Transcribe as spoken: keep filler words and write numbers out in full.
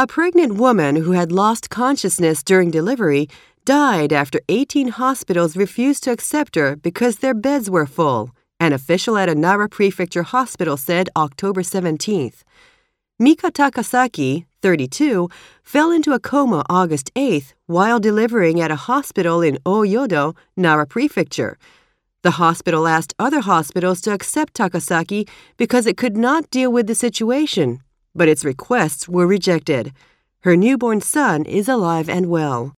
A pregnant woman who had lost consciousness during delivery died after eighteen hospitals refused to accept her because their beds were full, an official at a Nara Prefecture hospital said October seventeenth. Mika Takasaki, thirty-two, fell into a coma August eighth while delivering at a hospital in Oyodo, Nara Prefecture. The hospital asked other hospitals to accept Takasaki because it could not deal with the situation, but its requests were rejected. Her newborn son is alive and well.